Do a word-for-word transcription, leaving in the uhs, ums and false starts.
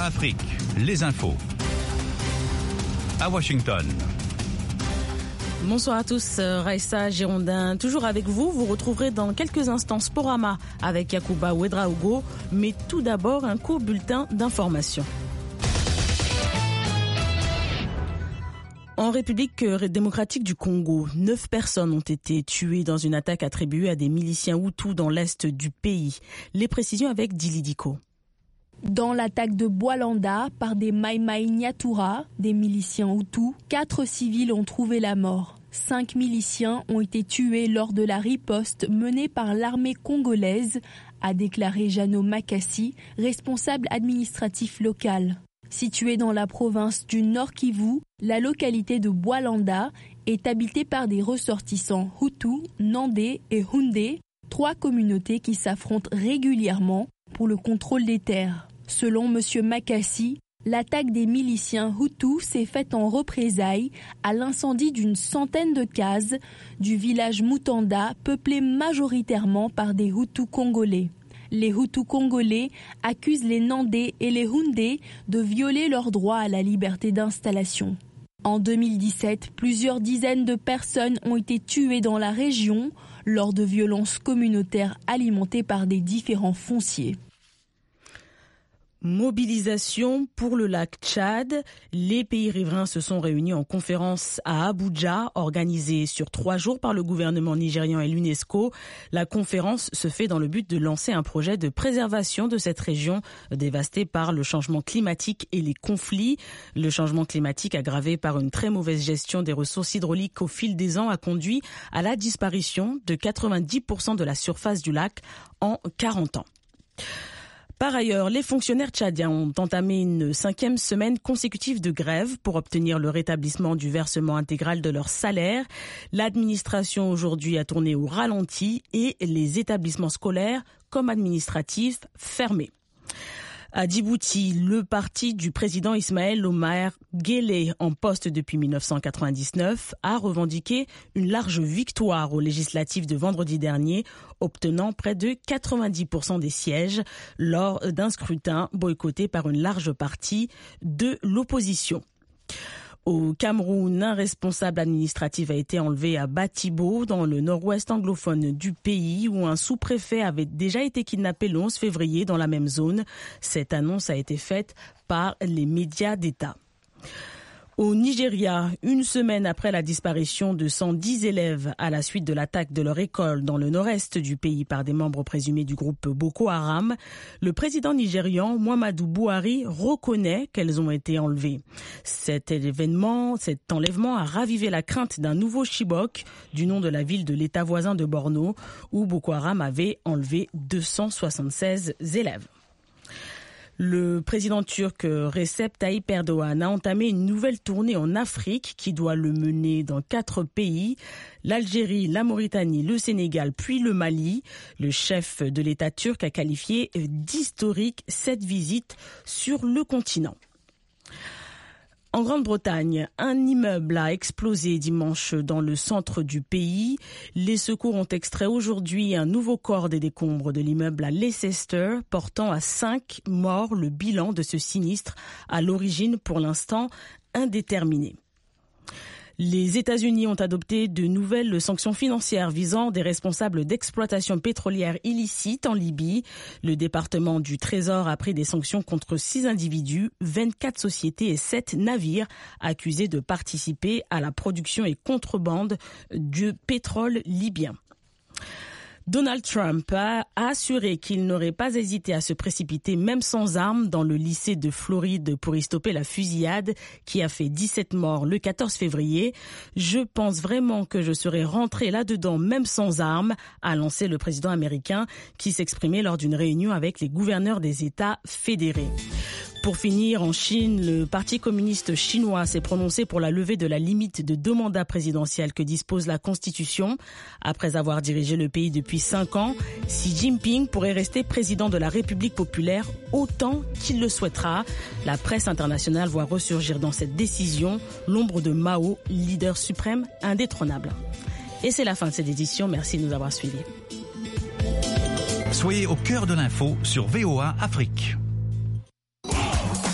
Afrique, les infos. À Washington. Bonsoir à tous, Raissa Girondin, toujours avec vous. Vous retrouverez dans quelques instants Sporama avec Yacouba Ouedraogo, mais tout d'abord un court bulletin d'information. En République démocratique du Congo, neuf personnes ont été tuées dans une attaque attribuée à des miliciens Hutus dans l'est du pays. Les précisions avec Dili Diko. Dans l'attaque de Boualanda par des Maïmaï Nyatura, des miliciens Hutus, quatre civils ont trouvé la mort. Cinq miliciens ont été tués lors de la riposte menée par l'armée congolaise, a déclaré Jano Makassi, responsable administratif local. Située dans la province du Nord Kivu, la localité de Boualanda est habitée par des ressortissants Hutus, Nandais et Houndé, trois communautés qui s'affrontent régulièrement pour le contrôle des terres. Selon M. Makassi, l'attaque des miliciens Hutus s'est faite en représailles à l'incendie d'une centaine de cases du village Mutanda, peuplé majoritairement par des Hutus congolais. Les Hutus congolais accusent les Nandais et les Houndés de violer leur droit à la liberté d'installation. En deux mille dix-sept, plusieurs dizaines de personnes ont été tuées dans la région lors de violences communautaires alimentées par des différents fonciers. Mobilisation pour le lac Tchad. Les pays riverains se sont réunis en conférence à Abuja, organisée sur trois jours par le gouvernement nigérian et l'UNESCO. La conférence se fait dans le but de lancer un projet de préservation de cette région dévastée par le changement climatique et les conflits. Le changement climatique aggravé par une très mauvaise gestion des ressources hydrauliques au fil des ans a conduit à la disparition de quatre-vingt-dix pour cent de la surface du lac en quarante ans. Par ailleurs, les fonctionnaires tchadiens ont entamé une cinquième semaine consécutive de grève pour obtenir le rétablissement du versement intégral de leur salaire. L'administration aujourd'hui a tourné au ralenti et les établissements scolaires comme administratifs fermés. À Djibouti, le parti du président Ismaël Omar Guelleh, en poste depuis mille neuf cent quatre-vingt-dix-neuf, a revendiqué une large victoire aux législatives de vendredi dernier, obtenant près de quatre-vingt-dix pour cent des sièges lors d'un scrutin boycotté par une large partie de l'opposition. Au Cameroun, un responsable administratif a été enlevé à Batibo, dans le nord-ouest anglophone du pays, où un sous-préfet avait déjà été kidnappé le onze février dans la même zone. Cette annonce a été faite par les médias d'État. Au Nigeria, une semaine après la disparition de cent dix élèves à la suite de l'attaque de leur école dans le nord-est du pays par des membres présumés du groupe Boko Haram, le président nigérian Muhammadu Buhari reconnaît qu'elles ont été enlevées. Cet événement, cet enlèvement a ravivé la crainte d'un nouveau Chibok, du nom de la ville de l'État voisin de Borno, où Boko Haram avait enlevé deux cent soixante-seize élèves. Le président turc Recep Tayyip Erdogan a entamé une nouvelle tournée en Afrique qui doit le mener dans quatre pays, l'Algérie, la Mauritanie, le Sénégal puis le Mali. Le chef de l'État turc a qualifié d'historique cette visite sur le continent. En Grande-Bretagne, un immeuble a explosé dimanche dans le centre du pays. Les secours ont extrait aujourd'hui un nouveau corps des décombres de l'immeuble à Leicester, portant à cinq morts le bilan de ce sinistre, à l'origine pour l'instant indéterminé. Les États-Unis ont adopté de nouvelles sanctions financières visant des responsables d'exploitation pétrolière illicite en Libye. Le département du Trésor a pris des sanctions contre six individus, vingt-quatre sociétés et sept navires accusés de participer à la production et contrebande du pétrole libyen. Donald Trump a assuré qu'il n'aurait pas hésité à se précipiter, même sans armes, dans le lycée de Floride pour y stopper la fusillade qui a fait dix-sept morts le quatorze février. « Je pense vraiment que je serais rentré là-dedans, même sans armes », a lancé le président américain qui s'exprimait lors d'une réunion avec les gouverneurs des États fédérés. Pour finir, en Chine, le Parti communiste chinois s'est prononcé pour la levée de la limite de deux mandats présidentiels que dispose la Constitution. Après avoir dirigé le pays depuis cinq ans, Xi Jinping pourrait rester président de la République populaire autant qu'il le souhaitera. La presse internationale voit ressurgir dans cette décision l'ombre de Mao, leader suprême indétrônable. Et c'est la fin de cette édition. Merci de nous avoir suivis. Soyez au cœur de l'info sur V O A Afrique.